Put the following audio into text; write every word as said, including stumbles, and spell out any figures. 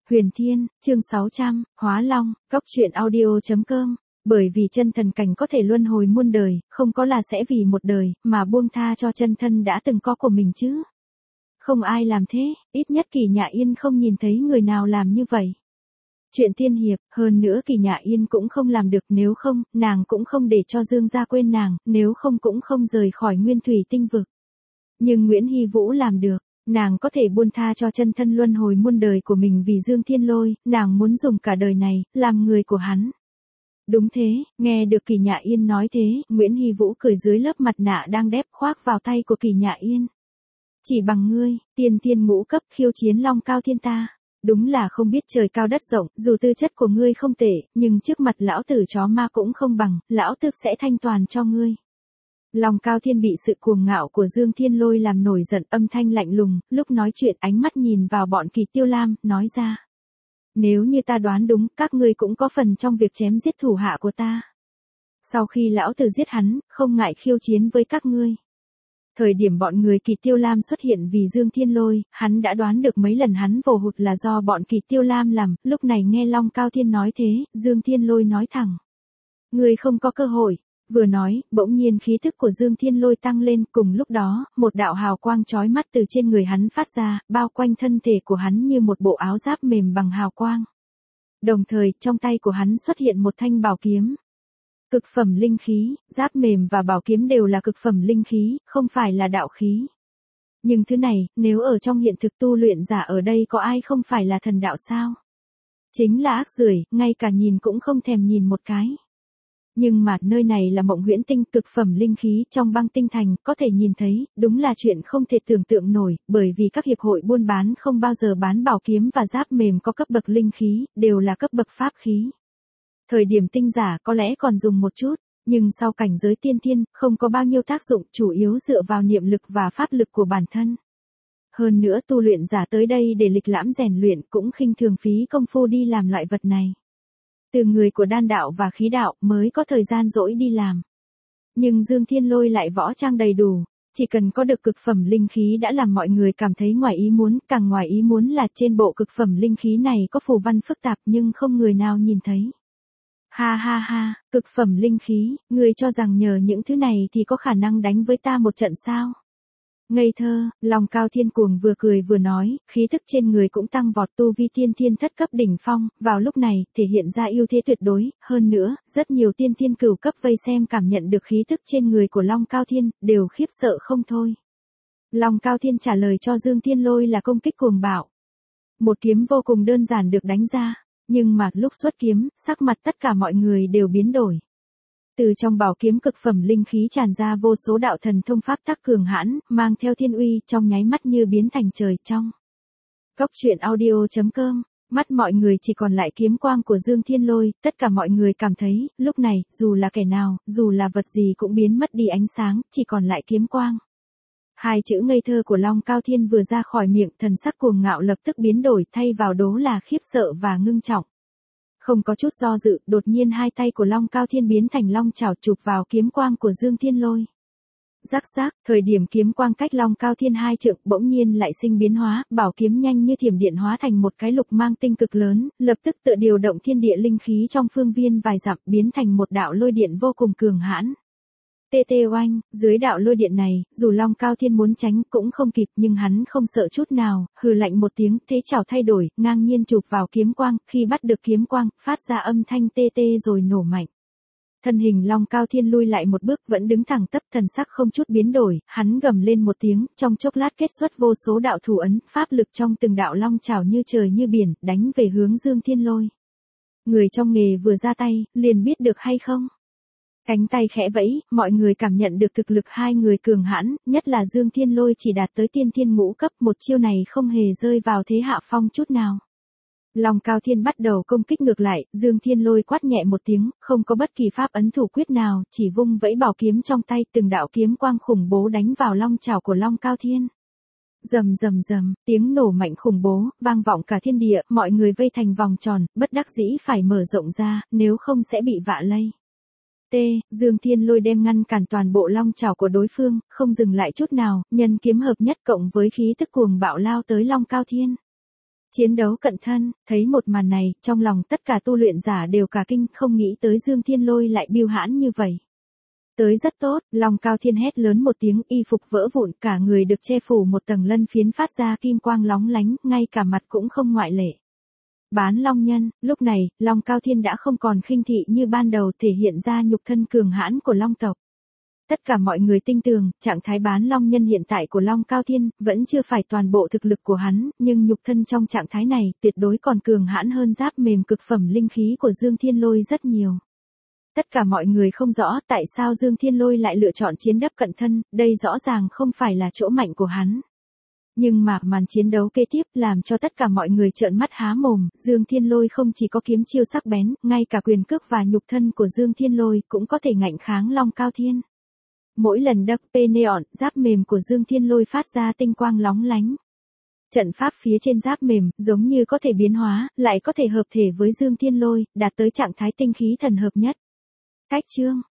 Huyền Thiên, chương sáu trăm, Hóa Long, Góc truyện audio chấm com. Bởi vì chân thần cảnh có thể luân hồi muôn đời, không có là sẽ vì một đời, mà buông tha cho chân thân đã từng có của mình chứ. Không ai làm thế, ít nhất Kỳ Nhã Yên không nhìn thấy người nào làm như vậy. Chuyện tiên hiệp, hơn nữa Kỳ Nhã Yên cũng không làm được, nếu không, nàng cũng không để cho Dương gia quên nàng, nếu không cũng không rời khỏi Nguyên Thủy Tinh Vực. Nhưng Nguyễn Hy Vũ làm được. Nàng có thể buông tha cho chân thân luân hồi muôn đời của mình vì Dương Thiên Lôi, nàng muốn dùng cả đời này, làm người của hắn. Đúng thế, nghe được Kỳ Nhã Yên nói thế, Nguyễn Hy Vũ cười dưới lớp mặt nạ đang đép khoác vào tay của Kỳ Nhã Yên. Chỉ bằng ngươi, tiên thiên ngũ cấp khiêu chiến Long Cao Thiên ta. Đúng là không biết trời cao đất rộng, dù tư chất của ngươi không tệ, nhưng trước mặt lão tử chó ma cũng không bằng, lão tử sẽ thanh toàn cho ngươi. Long Cao Thiên bị sự cuồng ngạo của Dương Thiên Lôi làm nổi giận, âm thanh lạnh lùng, lúc nói chuyện ánh mắt nhìn vào bọn Kỳ Tiêu Lam, nói ra. Nếu như ta đoán đúng, các ngươi cũng có phần trong việc chém giết thủ hạ của ta. Sau khi lão tử giết hắn, không ngại khiêu chiến với các ngươi. Thời điểm bọn người Kỳ Tiêu Lam xuất hiện vì Dương Thiên Lôi, hắn đã đoán được mấy lần hắn vồ hụt là do bọn Kỳ Tiêu Lam làm, lúc này nghe Long Cao Thiên nói thế, Dương Thiên Lôi nói thẳng. Ngươi không có cơ hội. Vừa nói, bỗng nhiên khí thức của Dương Thiên Lôi tăng lên, cùng lúc đó, một đạo hào quang chói mắt từ trên người hắn phát ra, bao quanh thân thể của hắn như một bộ áo giáp mềm bằng hào quang. Đồng thời, trong tay của hắn xuất hiện một thanh bảo kiếm. Cực phẩm linh khí, giáp mềm và bảo kiếm đều là cực phẩm linh khí, không phải là đạo khí. Nhưng thứ này, nếu ở trong hiện thực tu luyện giả ở đây có ai không phải là thần đạo sao? Chính là ác rưởi, ngay cả nhìn cũng không thèm nhìn một cái. Nhưng mà nơi này là Mộng Huyễn Tinh, cực phẩm linh khí trong Băng Tinh Thành, có thể nhìn thấy, đúng là chuyện không thể tưởng tượng nổi, bởi vì các hiệp hội buôn bán không bao giờ bán bảo kiếm và giáp mềm có cấp bậc linh khí, đều là cấp bậc pháp khí. Thời điểm tinh giả có lẽ còn dùng một chút, nhưng sau cảnh giới tiên thiên, không có bao nhiêu tác dụng, chủ yếu dựa vào niệm lực và pháp lực của bản thân. Hơn nữa tu luyện giả tới đây để lịch lãm rèn luyện cũng khinh thường phí công phu đi làm loại vật này. Từ người của đan đạo và khí đạo mới có thời gian rỗi đi làm. Nhưng Dương Thiên Lôi lại võ trang đầy đủ, chỉ cần có được cực phẩm linh khí đã làm mọi người cảm thấy ngoài ý muốn, càng ngoài ý muốn là trên bộ cực phẩm linh khí này có phù văn phức tạp nhưng không người nào nhìn thấy. Ha ha ha, cực phẩm linh khí, người cho rằng nhờ những thứ này thì có khả năng đánh với ta một trận sao? Ngây thơ, Long Cao Thiên cuồng vừa cười vừa nói, khí thức trên người cũng tăng vọt, tu vi tiên thiên thất cấp đỉnh phong, vào lúc này, thể hiện ra ưu thế tuyệt đối, hơn nữa, rất nhiều tiên thiên cửu cấp vây xem cảm nhận được khí thức trên người của Long Cao Thiên, đều khiếp sợ không thôi. Long Cao Thiên trả lời cho Dương Thiên Lôi là công kích cuồng bạo. Một kiếm vô cùng đơn giản được đánh ra, nhưng mà lúc xuất kiếm, sắc mặt tất cả mọi người đều biến đổi. Từ trong bảo kiếm cực phẩm linh khí tràn ra vô số đạo thần thông pháp tắc cường hãn, mang theo thiên uy, trong nháy mắt như biến thành trời trong. Góc truyện audio chấm com, mắt mọi người chỉ còn lại kiếm quang của Dương Thiên Lôi, tất cả mọi người cảm thấy, lúc này, dù là kẻ nào, dù là vật gì cũng biến mất đi ánh sáng, chỉ còn lại kiếm quang. Hai chữ ngây thơ của Long Cao Thiên vừa ra khỏi miệng, thần sắc cuồng ngạo lập tức biến đổi, thay vào đó là khiếp sợ và ngưng trọng. Không có chút do dự, đột nhiên hai tay của Long Cao Thiên biến thành long chảo chụp vào kiếm quang của Dương Thiên Lôi. Rắc rắc, thời điểm kiếm quang cách Long Cao Thiên hai trượng, bỗng nhiên lại sinh biến hóa, bảo kiếm nhanh như thiểm điện hóa thành một cái lục mang tinh cực lớn, lập tức tự điều động thiên địa linh khí trong phương viên vài dặm, biến thành một đạo lôi điện vô cùng cường hãn. Tê tê oanh, dưới đạo lôi điện này, dù Long Cao Thiên muốn tránh cũng không kịp, nhưng hắn không sợ chút nào, hừ lạnh một tiếng, thế chảo thay đổi, ngang nhiên chụp vào kiếm quang, khi bắt được kiếm quang, phát ra âm thanh tê tê rồi nổ mạnh. Thân hình Long Cao Thiên lui lại một bước, vẫn đứng thẳng tắp, thần sắc không chút biến đổi, hắn gầm lên một tiếng, trong chốc lát kết xuất vô số đạo thủ ấn, pháp lực trong từng đạo long chảo như trời như biển, đánh về hướng Dương Thiên Lôi. Người trong nghề vừa ra tay, liền biết được hay không? Cánh tay khẽ vẫy, mọi người cảm nhận được thực lực hai người cường hãn, nhất là Dương Thiên Lôi chỉ đạt tới tiên thiên ngũ cấp, một chiêu này không hề rơi vào thế hạ phong chút nào. Long Cao Thiên bắt đầu công kích ngược lại, Dương Thiên Lôi quát nhẹ một tiếng, không có bất kỳ pháp ấn thủ quyết nào, chỉ vung vẫy bảo kiếm trong tay, từng đạo kiếm quang khủng bố đánh vào long chảo của Long Cao Thiên. Rầm rầm rầm, tiếng nổ mạnh khủng bố, vang vọng cả thiên địa, mọi người vây thành vòng tròn, bất đắc dĩ phải mở rộng ra, nếu không sẽ bị vạ lây. T, Dương Thiên Lôi đem ngăn cản toàn bộ long chảo của đối phương, không dừng lại chút nào, nhân kiếm hợp nhất cộng với khí tức cuồng bạo lao tới Long Cao Thiên. Chiến đấu cận thân, thấy một màn này, trong lòng tất cả tu luyện giả đều cả kinh, không nghĩ tới Dương Thiên Lôi lại bưu hãn như vậy. Tới rất tốt, Long Cao Thiên hét lớn một tiếng, y phục vỡ vụn, cả người được che phủ một tầng lân phiến phát ra kim quang lóng lánh, ngay cả mặt cũng không ngoại lệ. Bán Long Nhân, lúc này, Long Cao Thiên đã không còn khinh thị như ban đầu, thể hiện ra nhục thân cường hãn của Long tộc. Tất cả mọi người tin tưởng, trạng thái bán Long Nhân hiện tại của Long Cao Thiên, vẫn chưa phải toàn bộ thực lực của hắn, nhưng nhục thân trong trạng thái này, tuyệt đối còn cường hãn hơn giáp mềm cực phẩm linh khí của Dương Thiên Lôi rất nhiều. Tất cả mọi người không rõ tại sao Dương Thiên Lôi lại lựa chọn chiến đấp cận thân, đây rõ ràng không phải là chỗ mạnh của hắn. Nhưng mà màn chiến đấu kế tiếp làm cho tất cả mọi người trợn mắt há mồm, Dương Thiên Lôi không chỉ có kiếm chiêu sắc bén, ngay cả quyền cước và nhục thân của Dương Thiên Lôi cũng có thể ngạnh kháng Long Cao Thiên. Mỗi lần đập pê neon, giáp mềm của Dương Thiên Lôi phát ra tinh quang lóng lánh. Trận pháp phía trên giáp mềm, giống như có thể biến hóa, lại có thể hợp thể với Dương Thiên Lôi, đạt tới trạng thái tinh khí thần hợp nhất. Cách chương